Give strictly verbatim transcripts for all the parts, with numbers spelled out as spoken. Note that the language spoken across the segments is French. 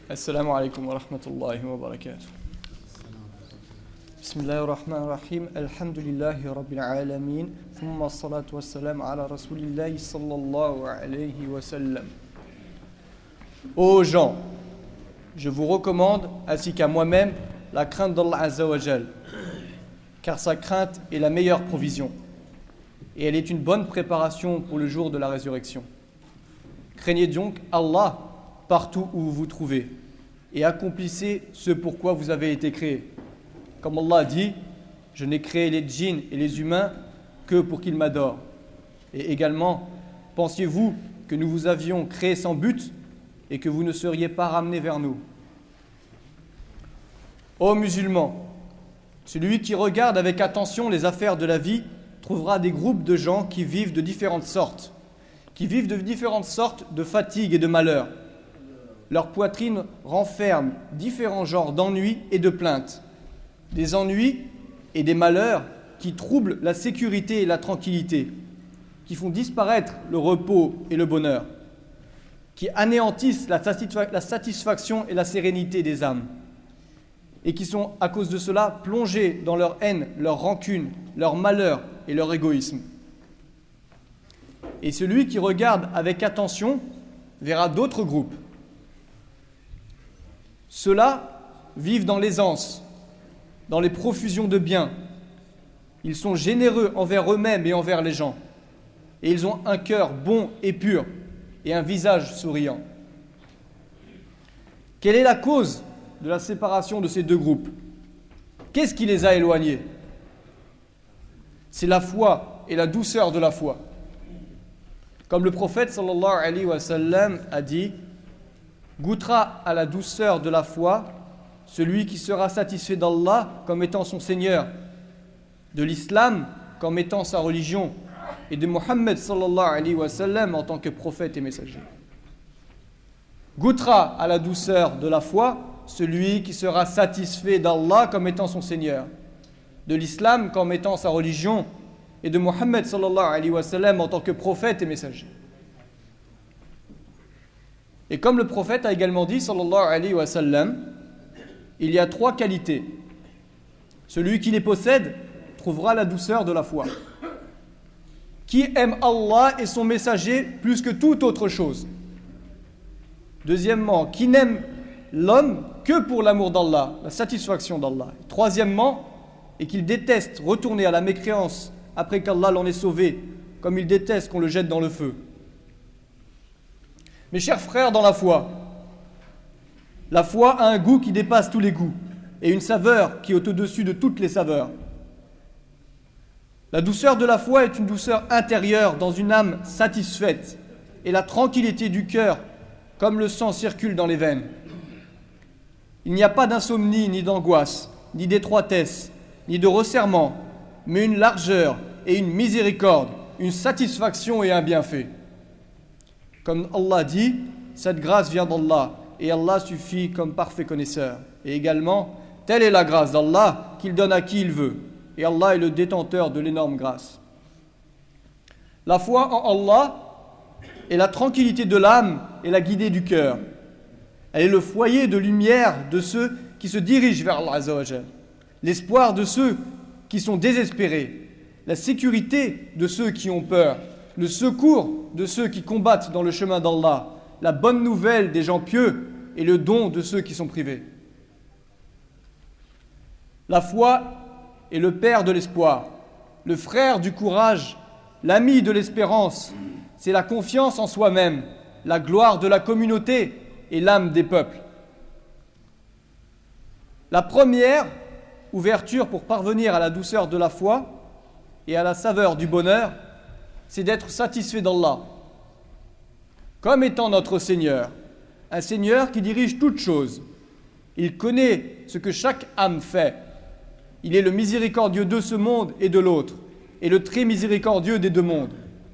Assalamu alaikum wa rahmatullahi wa barakatuh. Bismillahirrahmanirrahim. Alhamdulillahi rabbil alamin. Thumma salatu wassalam ala rasulillahi sallallahu alayhi wa sallam. Ô gens, je vous recommande, ainsi qu'à moi-même, la crainte d'Allah Azza wa Jal, car sa crainte est la meilleure provision, et elle est une bonne préparation pour le jour de la résurrection. Craignez donc Allah partout où vous vous trouvez, et accomplissez ce pourquoi vous avez été créés. Comme Allah dit, je n'ai créé les djinns et les humains que pour qu'ils m'adorent. Et également, pensiez-vous que nous vous avions créés sans but et que vous ne seriez pas ramenés vers nous? Ô musulmans, celui qui regarde avec attention les affaires de la vie trouvera des groupes de gens qui vivent de différentes sortes, qui vivent de différentes sortes de fatigue et de malheur. Leur poitrine renferme différents genres d'ennuis et de plaintes, des ennuis et des malheurs qui troublent la sécurité et la tranquillité, qui font disparaître le repos et le bonheur, qui anéantissent la, satisfa- la satisfaction et la sérénité des âmes, et qui sont à cause de cela plongés dans leur haine, leur rancune, leur malheur et leur égoïsme. Et celui qui regarde avec attention verra d'autres groupes. Ceux-là vivent dans l'aisance, dans les profusions de biens. Ils sont généreux envers eux-mêmes et envers les gens. Et ils ont un cœur bon et pur et un visage souriant. Quelle est la cause de la séparation de ces deux groupes? Qu'est-ce qui les a éloignés? C'est la foi et la douceur de la foi. Comme le prophète sallallahu alayhi wa sallam a dit, goûtera à la douceur de la foi celui qui sera satisfait d'Allah comme étant son Seigneur, de l'islam comme étant sa religion, et de Muhammad sallallahu alayhi wa sallam en tant que prophète et messager. Goûtera à la douceur de la foi celui qui sera satisfait d'Allah comme étant son Seigneur, de l'islam comme étant sa religion, et de Muhammad sallallahu alayhi wa sallam en tant que prophète et messager. Et comme le prophète a également dit sallallahu alayhi wa sallam, il y a trois qualités. Celui qui les possède trouvera la douceur de la foi. Qui aime Allah et son messager plus que toute autre chose. Deuxièmement, qui n'aime l'homme que pour l'amour d'Allah, la satisfaction d'Allah. Troisièmement, et qu'il déteste retourner à la mécréance après qu'Allah l'en ait sauvé, comme il déteste qu'on le jette dans le feu. Mes chers frères dans la foi, la foi a un goût qui dépasse tous les goûts et une saveur qui est au-dessus de toutes les saveurs. La douceur de la foi est une douceur intérieure dans une âme satisfaite et la tranquillité du cœur comme le sang circule dans les veines. Il n'y a pas d'insomnie, ni d'angoisse, ni d'étroitesse, ni de resserrement, mais une largeur et une miséricorde, une satisfaction et un bienfait. Comme Allah dit, cette grâce vient d'Allah et Allah suffit comme parfait connaisseur. Et également, telle est la grâce d'Allah qu'il donne à qui il veut. Et Allah est le détenteur de l'énorme grâce. La foi en Allah est la tranquillité de l'âme et la guidée du cœur. Elle est le foyer de lumière de ceux qui se dirigent vers Allah Azza wa Jal, l'espoir de ceux qui sont désespérés, la sécurité de ceux qui ont peur, le secours de ceux qui combattent dans le chemin d'Allah, la bonne nouvelle des gens pieux et le don de ceux qui sont privés. La foi est le père de l'espoir, le frère du courage, l'ami de l'espérance. C'est la confiance en soi-même, la gloire de la communauté et l'âme des peuples. La première ouverture pour parvenir à la douceur de la foi et à la saveur du bonheur, c'est d'être satisfait d'Allah comme étant notre Seigneur, un Seigneur qui dirige toutes choses. Il connaît ce que chaque âme fait. Il est le miséricordieux de ce monde et de l'autre, et le très miséricordieux des deux mondes.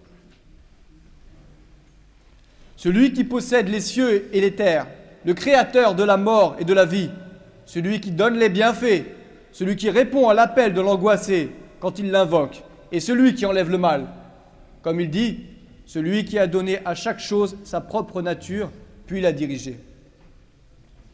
Celui qui possède les cieux et les terres, le créateur de la mort et de la vie, celui qui donne les bienfaits, celui qui répond à l'appel de l'angoissé quand il l'invoque, et celui qui enlève le mal. Comme il dit, celui qui a donné à chaque chose sa propre nature, puis l'a dirigée.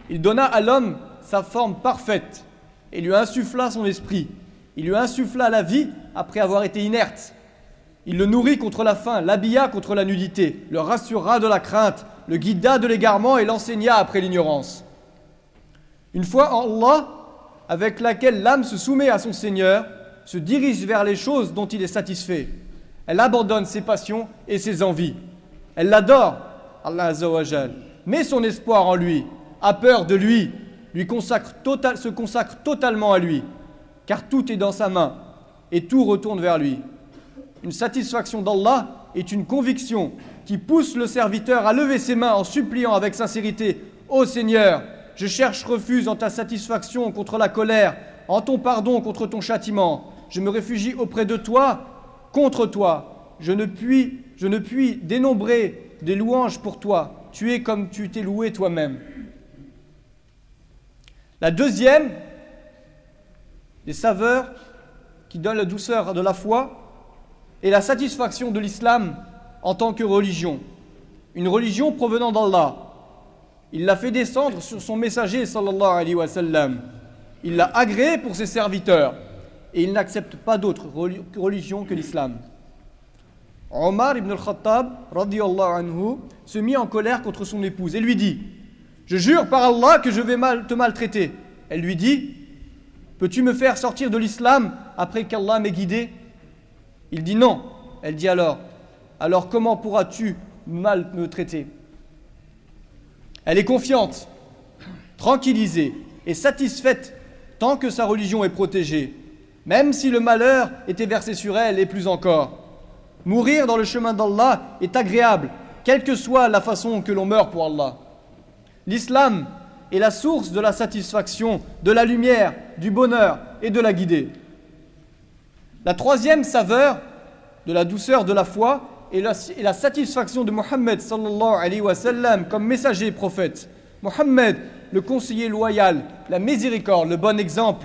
Il donna à l'homme sa forme parfaite et lui insuffla son esprit. Il lui insuffla la vie après avoir été inerte. Il le nourrit contre la faim, l'habilla contre la nudité, le rassura de la crainte, le guida de l'égarement et l'enseigna après l'ignorance. Une foi en Allah, avec laquelle l'âme se soumet à son Seigneur, se dirige vers les choses dont il est satisfait. Elle abandonne ses passions et ses envies. Elle l'adore, Allah Azza wa Jal, met son espoir en lui, a peur de lui, lui consacre total, se consacre totalement à lui, car tout est dans sa main et tout retourne vers lui. Une satisfaction d'Allah est une conviction qui pousse le serviteur à lever ses mains en suppliant avec sincérité « Ô Seigneur, je cherche refuge en ta satisfaction contre la colère, en ton pardon contre ton châtiment. Je me réfugie auprès de toi, contre toi. Je ne puis, je ne puis dénombrer des louanges pour toi. Tu es comme tu t'es loué toi-même. » La deuxième des saveurs qui donne la douceur de la foi est la satisfaction de l'islam en tant que religion. Une religion provenant d'Allah. Il l'a fait descendre sur son messager sallallahu alayhi wa sallam. Il l'a agréé pour ses serviteurs et il n'accepte pas d'autre religion que l'islam. Omar ibn al-Khattab radiyallahu anhu se mit en colère contre son épouse et lui dit: je jure par Allah que je vais mal te maltraiter. Elle lui dit: peux-tu me faire sortir de l'islam après qu'Allah m'ait guidé? Il dit non. Elle dit alors: alors comment pourras-tu mal me traiter? Elle est confiante, tranquillisée et satisfaite tant que sa religion est protégée, même si le malheur était versé sur elle et plus encore. Mourir dans le chemin d'Allah est agréable, quelle que soit la façon que l'on meurt pour Allah. L'islam est la source de la satisfaction, de la lumière, du bonheur et de la guidée. La troisième saveur de la douceur de la foi est la, est la satisfaction de Mohammed sallallahu alayhi wa sallam comme messager et prophète. Mohammed, le conseiller loyal, la miséricorde, le bon exemple.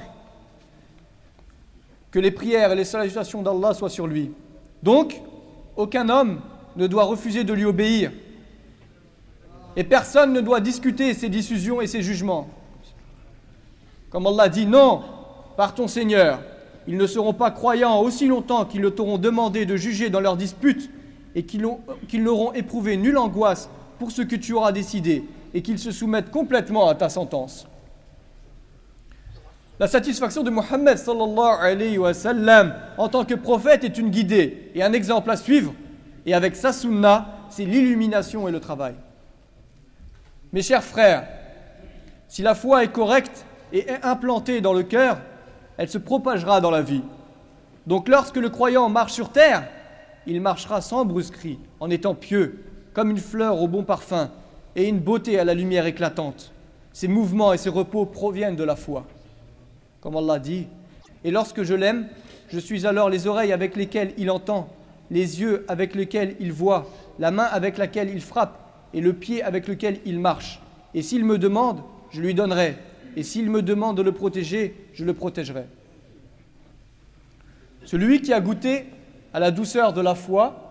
Que les prières et les salutations d'Allah soient sur lui. Donc, aucun homme ne doit refuser de lui obéir. Et personne ne doit discuter ses décisions et ses jugements. Comme Allah dit: non, par ton Seigneur, ils ne seront pas croyants aussi longtemps qu'ils t'auront demandé de juger dans leurs disputes et qu'ils, ont, qu'ils n'auront éprouvé nulle angoisse pour ce que tu auras décidé et qu'ils se soumettent complètement à ta sentence. La satisfaction de Mohammed sallallahu alayhi wa sallam en tant que prophète est une guidée et un exemple à suivre, et avec sa sunna, c'est l'illumination et le travail. Mes chers frères, si la foi est correcte et est implantée dans le cœur, elle se propagera dans la vie. Donc lorsque le croyant marche sur terre, il marchera sans brusquerie, en étant pieux, comme une fleur au bon parfum et une beauté à la lumière éclatante. Ses mouvements et ses repos proviennent de la foi. Comme Allah dit: et lorsque je l'aime, je suis alors les oreilles avec lesquelles il entend, les yeux avec lesquels il voit, la main avec laquelle il frappe et le pied avec lequel il marche. Et s'il me demande, je lui donnerai. Et s'il me demande de le protéger, je le protégerai. Celui qui a goûté à la douceur de la foi,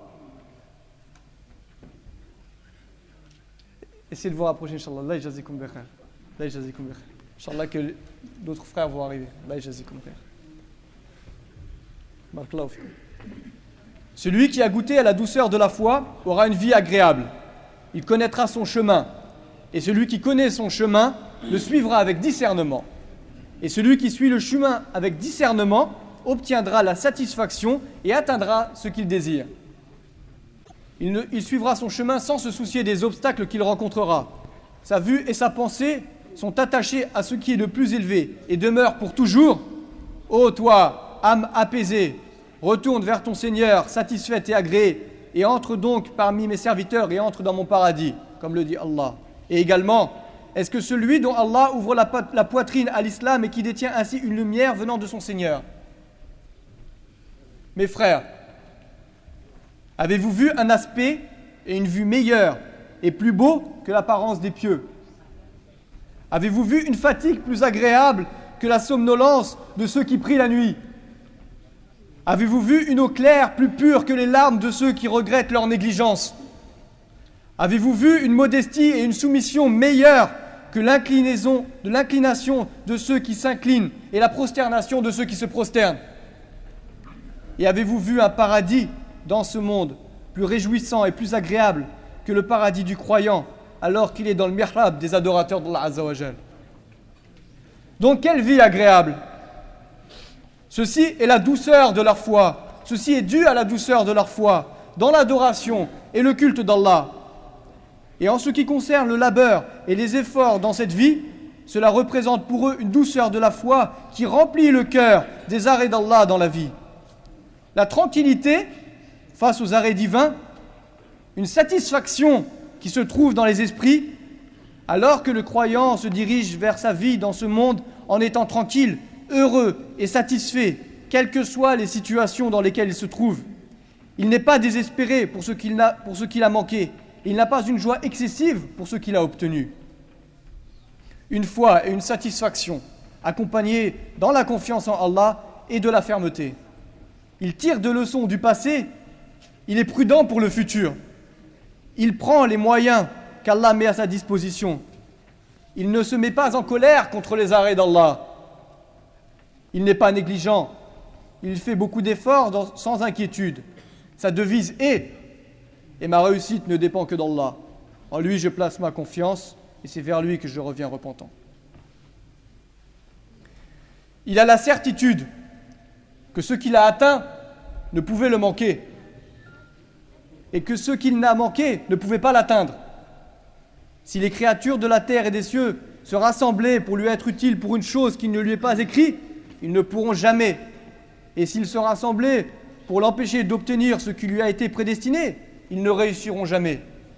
essayez de vous rapprocher, Inch'Allah. Allah yajazikum bi khair. Allah yajazikum bi khair. Inch'Allah que d'autres frères vont arriver. Allah yajazikum bi khair. Barakallahu fikum. Celui qui a goûté à la douceur de la foi aura une vie agréable. Il connaîtra son chemin. Et celui qui connaît son chemin le suivra avec discernement. Et celui qui suit le chemin avec discernement obtiendra la satisfaction et atteindra ce qu'il désire. Il, ne, il suivra son chemin sans se soucier des obstacles qu'il rencontrera. Sa vue et sa pensée sont attachés à ce qui est le plus élevé et demeurent pour toujours. Ô toi, âme apaisée, retourne vers ton Seigneur, satisfaite et agréée, et entre donc parmi mes serviteurs et entre dans mon paradis, comme le dit Allah. Et également, est-ce que celui dont Allah ouvre la, la poitrine à l'islam et qui détient ainsi une lumière venant de son Seigneur? Mes frères, avez-vous vu un aspect et une vue meilleurs et plus beaux que l'apparence des pieux? Avez-vous vu une fatigue plus agréable que la somnolence de ceux qui prient la nuit? Avez-vous vu une eau claire plus pure que les larmes de ceux qui regrettent leur négligence? Avez-vous vu une modestie et une soumission meilleures que l'inclinaison, de l'inclination de ceux qui s'inclinent et la prosternation de ceux qui se prosternent. Et avez-vous vu un paradis dans ce monde plus réjouissant et plus agréable que le paradis du croyant alors qu'il est dans le mihrab des adorateurs d'Allah Azza wa Jal? Donc quelle vie agréable! Ceci est la douceur de leur foi. Ceci est dû à la douceur de leur foi dans l'adoration et le culte d'Allah. Et en ce qui concerne le labeur et les efforts dans cette vie, cela représente pour eux une douceur de la foi qui remplit le cœur des arrêts d'Allah dans la vie. La tranquillité face aux arrêts divins, une satisfaction qui se trouve dans les esprits, alors que le croyant se dirige vers sa vie dans ce monde en étant tranquille, heureux et satisfait, quelles que soient les situations dans lesquelles il se trouve. Il n'est pas désespéré pour ce qu'il a, pour ce qu'il a manqué. Il n'a pas une joie excessive pour ce qu'il a obtenu. Une foi et une satisfaction accompagnées dans la confiance en Allah et de la fermeté. Il tire des leçons du passé, il est prudent pour le futur. Il prend les moyens qu'Allah met à sa disposition. Il ne se met pas en colère contre les arrêts d'Allah. Il n'est pas négligent. Il fait beaucoup d'efforts dans, sans inquiétude. Sa devise est « Et ma réussite ne dépend que d'Allah. En lui, je place ma confiance et c'est vers lui que je reviens repentant. » Il a la certitude que ce qu'il a atteint ne pouvait le manquer et que ce qu'il n'a manqué ne pouvait pas l'atteindre. Si les créatures de la terre et des cieux se rassemblaient pour lui être utiles pour une chose qui ne lui est pas écrite, ils ne pourront jamais. Et s'ils se rassemblaient pour l'empêcher d'obtenir ce qui lui a été prédestiné, ils ne réussiront jamais.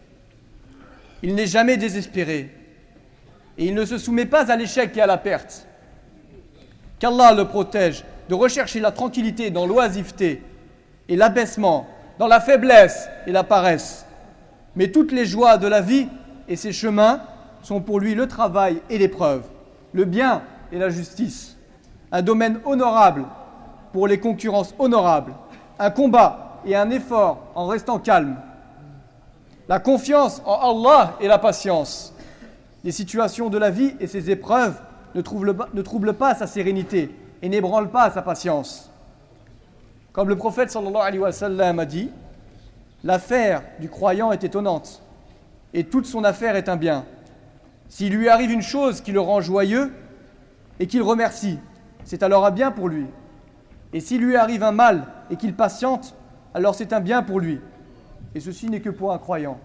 Il n'est jamais désespéré. Et il ne se soumet pas à l'échec et à la perte. Qu'Allah le protège de rechercher la tranquillité dans l'oisiveté et l'abaissement, dans la faiblesse et la paresse. Mais toutes les joies de la vie et ses chemins sont pour lui le travail et l'épreuve, le bien et la justice, un domaine honorable pour les concurrences honorables, un combat et un effort en restant calme, la confiance en Allah et la patience. Les situations de la vie et ses épreuves ne troublent, ne troublent pas sa sérénité et n'ébranlent pas sa patience. Comme le prophète sallallahu alayhi wa sallam a dit, l'affaire du croyant est étonnante et toute son affaire est un bien. S'il lui arrive une chose qui le rend joyeux et qu'il remercie, c'est alors un bien pour lui. Et s'il lui arrive un mal et qu'il patiente, alors c'est un bien pour lui. Et ceci n'est que pour un croyant.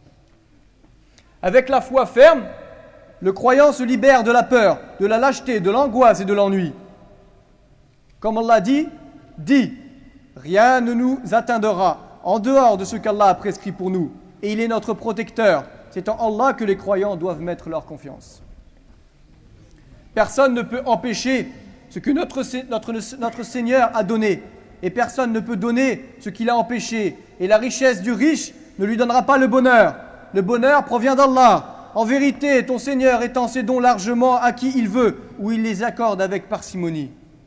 Avec la foi ferme, le croyant se libère de la peur, de la lâcheté, de l'angoisse et de l'ennui. Comme Allah dit, dit, rien ne nous atteindra en dehors de ce qu'Allah a prescrit pour nous. Et il est notre protecteur. C'est en Allah que les croyants doivent mettre leur confiance. Personne ne peut empêcher ce que notre, notre, notre Seigneur a donné. Et personne ne peut donner ce qu'il a empêché. Et la richesse du riche ne lui donnera pas le bonheur. Le bonheur provient d'Allah. En vérité, ton Seigneur étend ses dons largement à qui il veut, ou il les accorde avec parcimonie.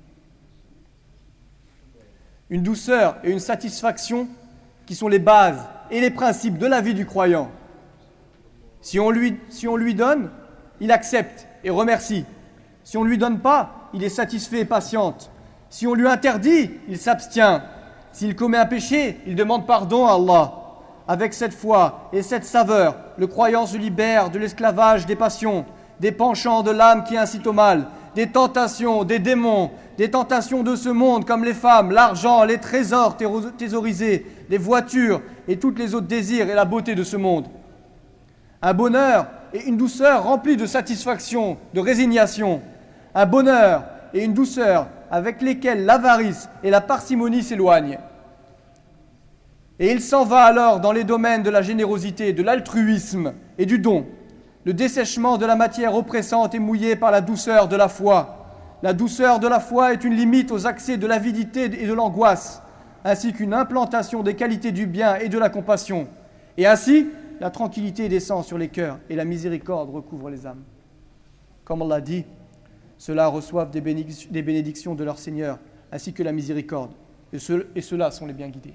Une douceur et une satisfaction qui sont les bases et les principes de la vie du croyant. Si on lui, si on lui donne, il accepte et remercie. Si on ne lui donne pas, il est satisfait et patiente. Si on lui interdit, il s'abstient. S'il commet un péché, il demande pardon à Allah. Avec cette foi et cette saveur, le croyant se libère de l'esclavage des passions, des penchants de l'âme qui incitent au mal, des tentations, des démons, des tentations de ce monde comme les femmes, l'argent, les trésors thésaurisés, les voitures et tous les autres désirs et la beauté de ce monde. Un bonheur et une douceur remplis de satisfaction, de résignation. Un bonheur et une douceur avec lesquels l'avarice et la parcimonie s'éloignent. Et il s'en va alors dans les domaines de la générosité, de l'altruisme et du don. Le dessèchement de la matière oppressante est mouillé par la douceur de la foi. La douceur de la foi est une limite aux accès de l'avidité et de l'angoisse, ainsi qu'une implantation des qualités du bien et de la compassion. Et ainsi, la tranquillité descend sur les cœurs et la miséricorde recouvre les âmes. Comme Allah dit, ceux-là reçoivent des, bénédic- des bénédictions de leur Seigneur, ainsi que la miséricorde, et, ceux- et ceux-là sont les bien guidés.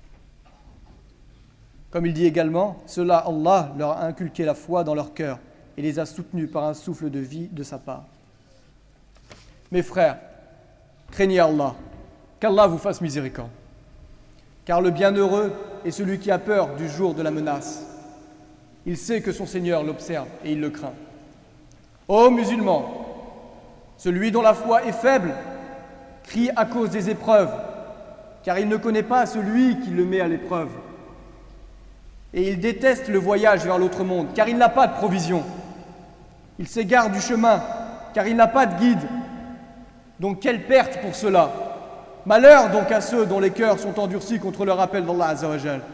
Comme il dit également, ceux-là, Allah leur a inculqué la foi dans leur cœur, et les a soutenus par un souffle de vie de sa part. Mes frères, craignez Allah, qu'Allah vous fasse miséricorde. Car le bienheureux est celui qui a peur du jour de la menace. Il sait que son Seigneur l'observe et il le craint. Ô musulmans, celui dont la foi est faible crie à cause des épreuves, car il ne connaît pas celui qui le met à l'épreuve. Et il déteste le voyage vers l'autre monde, car il n'a pas de provision. Il s'égare du chemin, car il n'a pas de guide. Donc quelle perte pour cela! Malheur donc à ceux dont les cœurs sont endurcis contre le rappel d'Allah Azza wa Jal.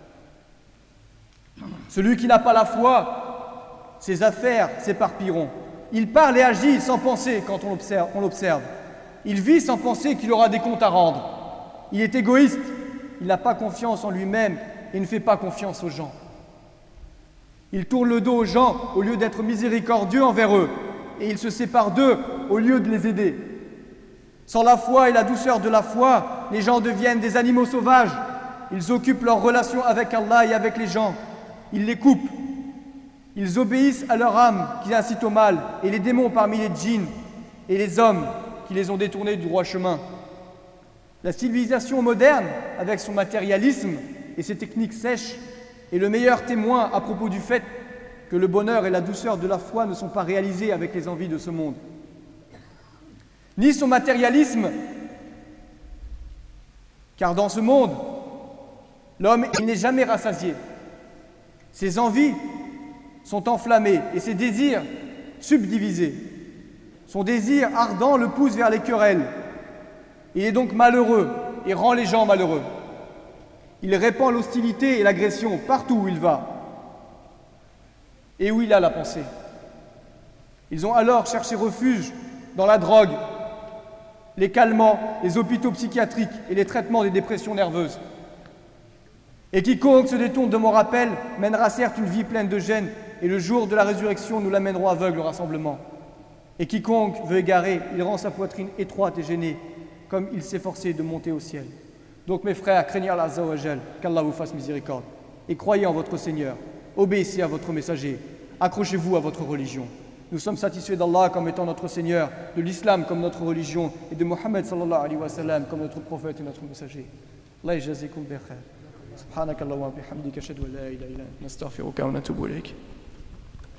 Celui qui n'a pas la foi, ses affaires s'éparpilleront. Il parle et agit sans penser quand on l'observe, on l'observe. Il vit sans penser qu'il aura des comptes à rendre. Il est égoïste, il n'a pas confiance en lui-même et ne fait pas confiance aux gens. Il tourne le dos aux gens au lieu d'être miséricordieux envers eux, et il se sépare d'eux au lieu de les aider. Sans la foi et la douceur de la foi, les gens deviennent des animaux sauvages. Ils occupent leur relation avec Allah et avec les gens. Ils les coupent. Ils obéissent à leur âme qui incite au mal, et les démons parmi les djinns et les hommes qui les ont détournés du droit chemin. La civilisation moderne, avec son matérialisme et ses techniques sèches, est le meilleur témoin à propos du fait que le bonheur et la douceur de la foi ne sont pas réalisés avec les envies de ce monde. Ni son matérialisme, car dans ce monde, l'homme il n'est jamais rassasié. Ses envies sont enflammées et ses désirs subdivisés. Son désir ardent le pousse vers les querelles. Il est donc malheureux et rend les gens malheureux. Il répand l'hostilité et l'agression partout où il va et où il a la pensée. Ils ont alors cherché refuge dans la drogue, les calmants, les hôpitaux psychiatriques et les traitements des dépressions nerveuses. Et quiconque se détourne de mon rappel mènera certes une vie pleine de gêne, et le jour de la résurrection nous l'amènerons aveugle au rassemblement. Et quiconque veut égarer, il rend sa poitrine étroite et gênée, comme il s'est forcé de monter au ciel. Donc mes frères, craignez Allah Azza wa Jal, qu'Allah vous fasse miséricorde, et croyez en votre Seigneur, obéissez à votre messager, accrochez-vous à votre religion. Nous sommes satisfaits d'Allah comme étant notre Seigneur, de l'islam comme notre religion, et de Muhammad sallallahu alayhi wa sallam comme notre prophète et notre messager. Allah yajazikum bi khair. Subhanakallahumma wa bihamdika ashhadu an la ilaha illa anta nastaghfiruka wa natubu ilayk.